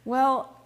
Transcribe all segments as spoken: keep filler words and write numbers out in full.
Well,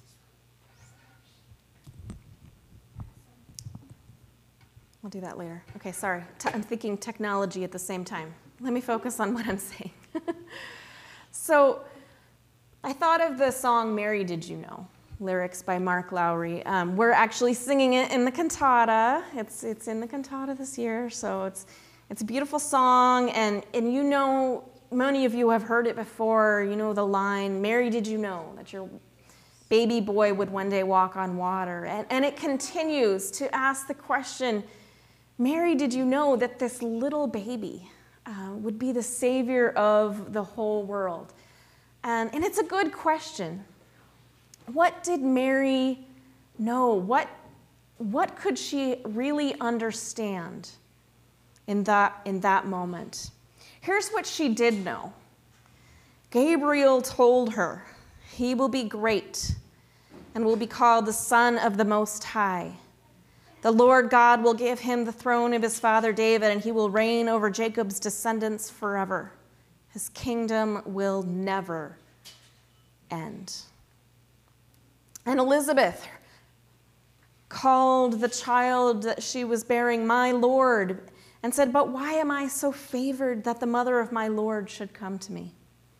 we'll do that later. Okay, sorry. T- I'm thinking technology at the same time. Let me focus on what I'm saying. So I thought of the song Mary Did You Know? Lyrics by Mark Lowry. Um, we're actually singing it in the cantata. It's it's in the cantata this year, so it's it's a beautiful song, and, and you know, many of you have heard it before. You know the line, Mary, did you know that your baby boy would one day walk on water? And, and it continues to ask the question, Mary, did you know that this little baby uh, would be the savior of the whole world? And, and it's a good question. What did Mary know? What, what could she really understand in that, in that moment? Here's what she did know. Gabriel told her, he will be great and will be called the Son of the Most High. The Lord God will give him the throne of his father David, and he will reign over Jacob's descendants forever. His kingdom will never end. And Elizabeth called the child that she was bearing my Lord and said, but why am I so favored that the mother of my Lord should come to me?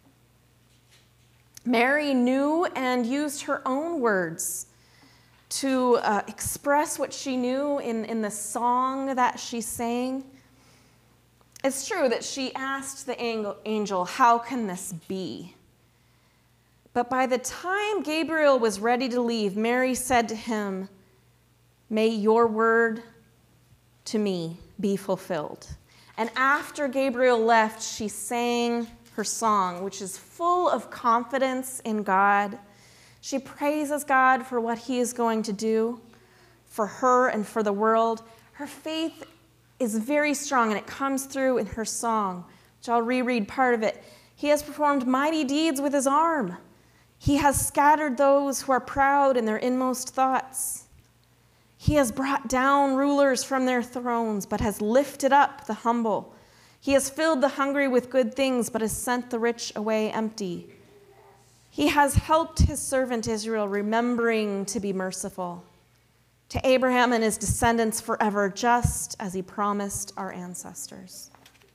Mary knew and used her own words to uh, express what she knew in, in the song that she sang. It's true that she asked the angel, how can this be? But by the time Gabriel was ready to leave, Mary said to him, may your word to me be fulfilled. And after Gabriel left, she sang her song, which is full of confidence in God. She praises God for what he is going to do for her and for the world. Her faith is very strong, and it comes through in her song, which I'll reread part of it. He has performed mighty deeds with his arm. He has scattered those who are proud in their inmost thoughts. He has brought down rulers from their thrones, but has lifted up the humble. He has filled the hungry with good things, but has sent the rich away empty. He has helped his servant Israel, remembering to be merciful to Abraham and his descendants forever, just as he promised our ancestors.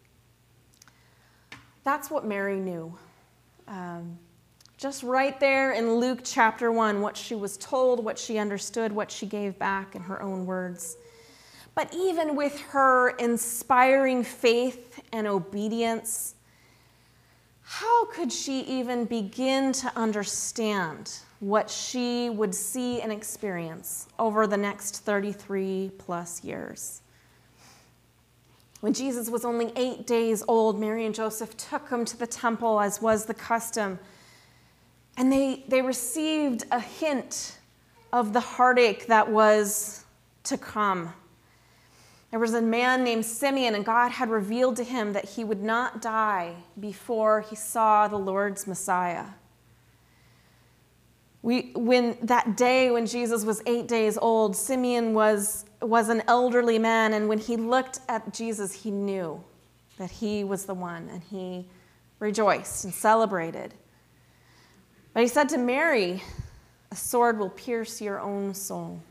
That's what Mary knew. Um, Just right there in Luke chapter one, what she was told, what she understood, what she gave back in her own words. But even with her inspiring faith and obedience, how could she even begin to understand what she would see and experience over the next thirty-three plus years? When Jesus was only eight days old, Mary and Joseph took him to the temple, as was the custom. And they, they received a hint of the heartache that was to come. There was a man named Simeon, and God had revealed to him that he would not die before he saw the Lord's Messiah. We, when that day when Jesus was eight days old, Simeon was, was an elderly man, and when he looked at Jesus, he knew that he was the one, and he rejoiced and celebrated. But he said to Mary, a sword will pierce your own soul.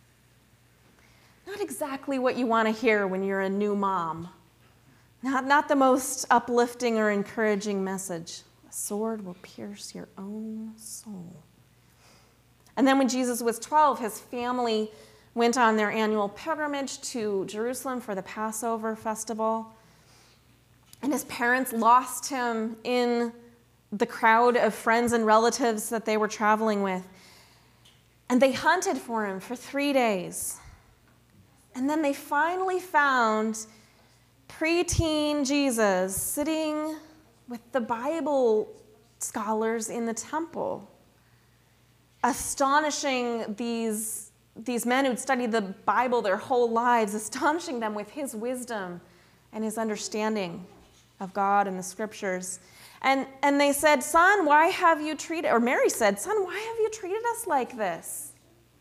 Not exactly what you want to hear when you're a new mom. Not, not the most uplifting or encouraging message. A sword will pierce your own soul. And then when Jesus was twelve, his family went on their annual pilgrimage to Jerusalem for the Passover festival. And his parents lost him in the crowd of friends and relatives that they were traveling with. And they hunted for him for three days. And then they finally found preteen Jesus sitting with the Bible scholars in the temple, astonishing these, these men who'd studied the Bible their whole lives, astonishing them with his wisdom and his understanding of God and the scriptures. And, and they said, son, why have you treated, or Mary said, son, why have you treated us like this?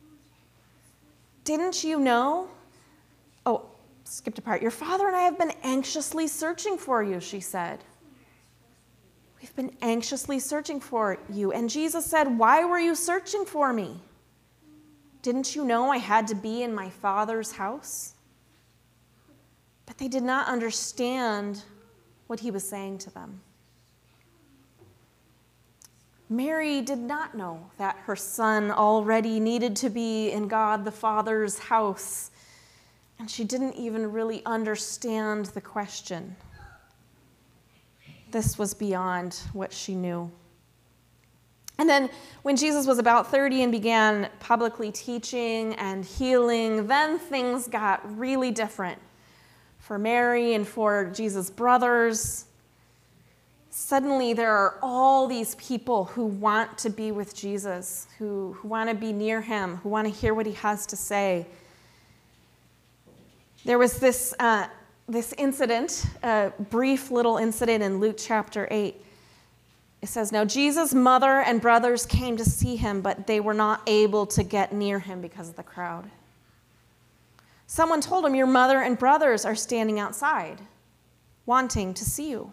Didn't you know? Oh, skipped a part. Your father and I have been anxiously searching for you, she said. We've been anxiously searching for you. And Jesus said, why were you searching for me? Didn't you know I had to be in my Father's house? But they did not understand what he was saying to them. Mary did not know that her son already needed to be in God the Father's house, and she didn't even really understand the question. This was beyond what she knew. And then when Jesus was about thirty and began publicly teaching and healing, then things got really different for Mary and for Jesus' brothers. Suddenly there are all these people who want to be with Jesus, who, who want to be near him, who want to hear what he has to say. There was this, uh, this incident, a brief little incident in Luke chapter eight. It says, now Jesus' mother and brothers came to see him, but they were not able to get near him because of the crowd. Someone told him, your mother and brothers are standing outside, wanting to see you.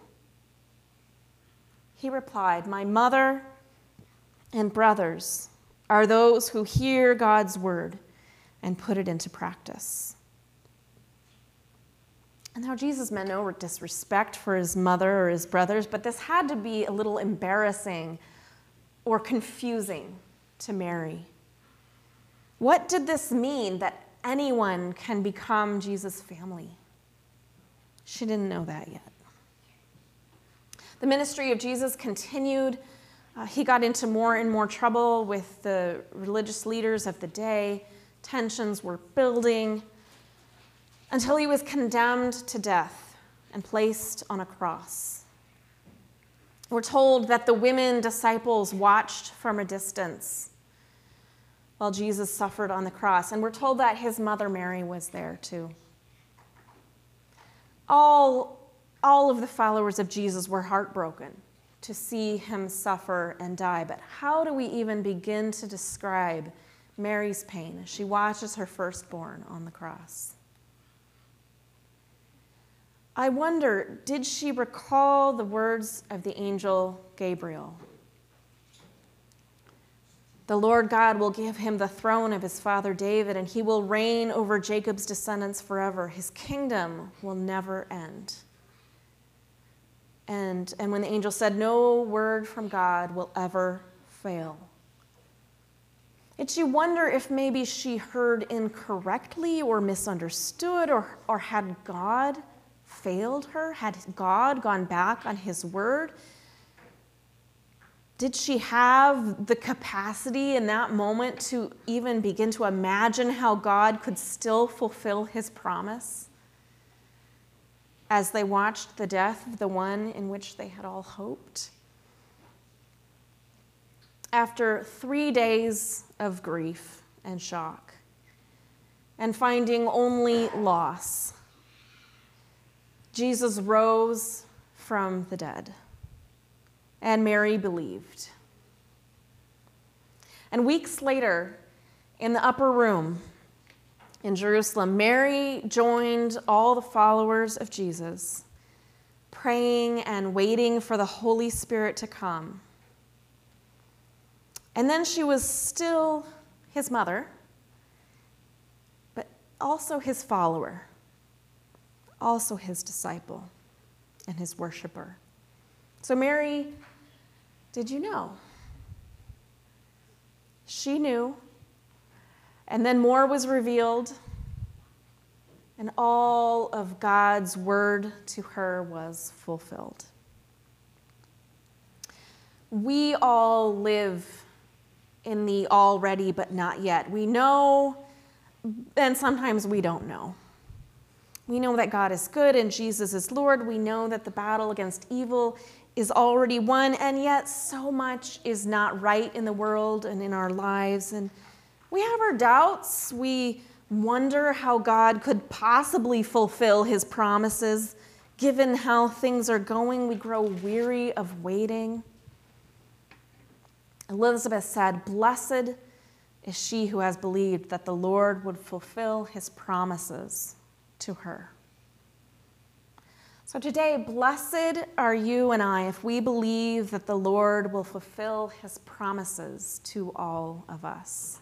He replied, my mother and brothers are those who hear God's word and put it into practice. And now Jesus meant no disrespect for his mother or his brothers, but this had to be a little embarrassing or confusing to Mary. What did this mean that anyone can become Jesus' family? She didn't know that yet. The ministry of Jesus continued. Uh, he got into more and more trouble with the religious leaders of the day. Tensions were building until he was condemned to death and placed on a cross. We're told that the women disciples watched from a distance while Jesus suffered on the cross, and we're told that his mother Mary was there too. All All of the followers of Jesus were heartbroken to see him suffer and die. But how do we even begin to describe Mary's pain as she watches her firstborn on the cross? I wonder, did she recall the words of the angel Gabriel? The Lord God will give him the throne of his father David, and he will reign over Jacob's descendants forever. His kingdom will never end. And, and when the angel said, no word from God will ever fail. Did she wonder if maybe she heard incorrectly or misunderstood, or, or had God failed her? Had God gone back on his word? Did she have the capacity in that moment to even begin to imagine how God could still fulfill his promise as they watched the death of the one in which they had all hoped? After three days of grief and shock and finding only loss, Jesus rose from the dead, and Mary believed. And weeks later, in the upper room in Jerusalem, Mary joined all the followers of Jesus, praying and waiting for the Holy Spirit to come. And then she was still his mother, but also his follower, also his disciple and his worshiper. So Mary, did you know? She knew. And then more was revealed, and all of God's word to her was fulfilled. We all live in the already but not yet. We know, and sometimes we don't know. We know that God is good and Jesus is Lord. We know that the battle against evil is already won, and yet so much is not right in the world and in our lives. And we have our doubts. We wonder how God could possibly fulfill his promises. Given how things are going, we grow weary of waiting. Elizabeth said, "Blessed is she who has believed that the Lord would fulfill his promises to her." So today, blessed are you and I if we believe that the Lord will fulfill his promises to all of us.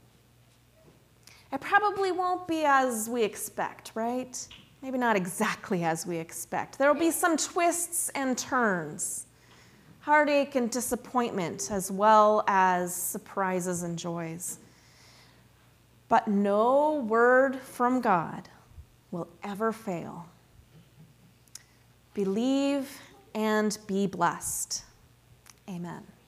It probably won't be as we expect, right? Maybe not exactly as we expect. There will be some twists and turns, heartache and disappointment, as well as surprises and joys. But no word from God will ever fail. Believe and be blessed. Amen.